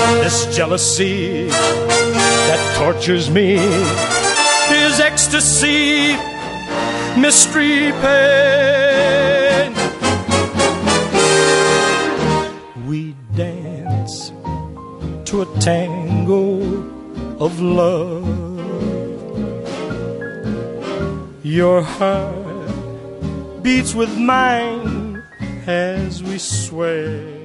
This jealousy that tortures me is ecstasy, mystery, pain. We dance to a tango of love. Your heart beats with mine as we sway.